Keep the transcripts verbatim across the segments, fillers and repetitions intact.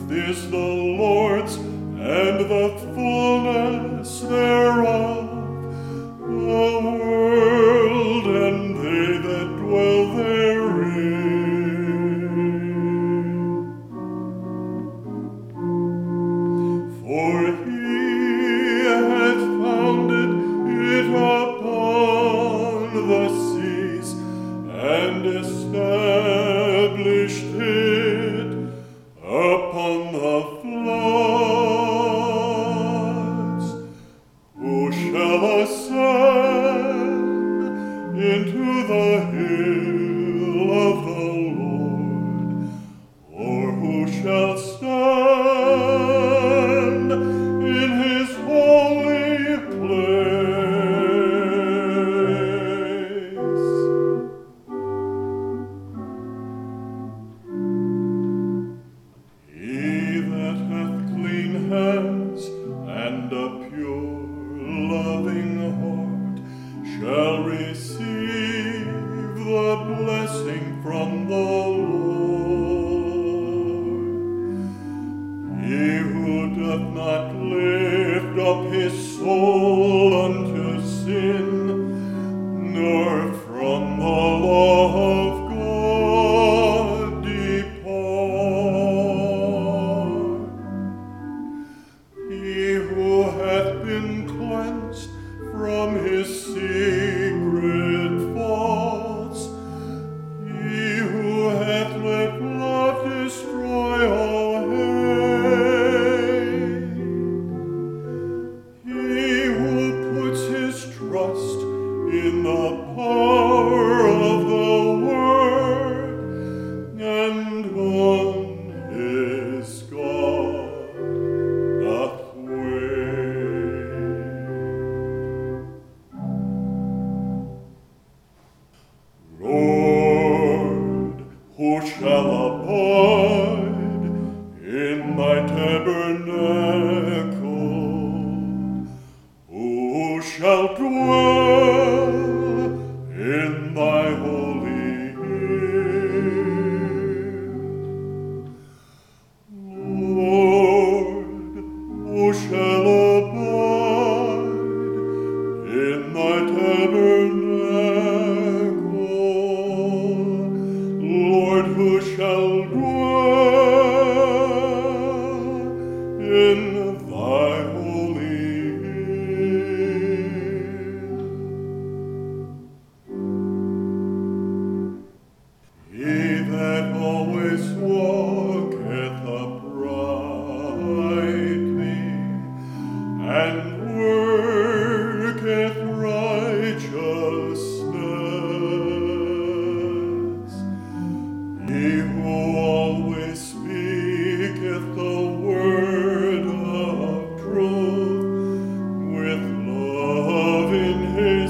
earth is the Lord's, and the fullness thereof, the world and they that dwell therein. For he hath founded it upon the seas, and established it upon the floods. Who shall ascend into the hill of the Lord? Or who shall stand in his holy place? He that hath clean hands and a pure, loving heart shall receive the blessing from the Lord. He who doth not lift up his soul unto sin, nor from the law of God depart. He who hath been cleansed from his secret faults, he who hath let love destroy all hate, he who puts his trust in the power of the word, and on his God doth wait. Lord, who shall abide in thy tabernacle? Who shall dwell in thy holy hill? Lord, who shall abide in thy tabernacle? Lord, who shall dwell in thy holy hill? He that always walketh uprightly, and worketh righteousness, he who always speaketh the word of truth, with love in his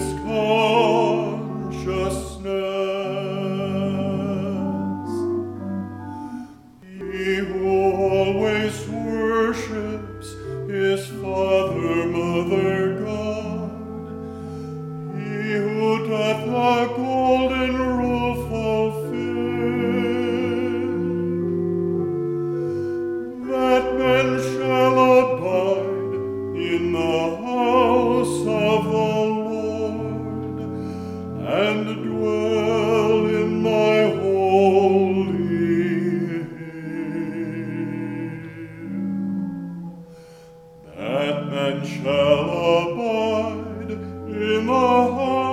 consciousness, he who always worships his Father, Mother, God, he who doth the golden rule fulfill, that men shall abide in the house of the Lord, and dwell in thy holy hill. That man shall abide in the house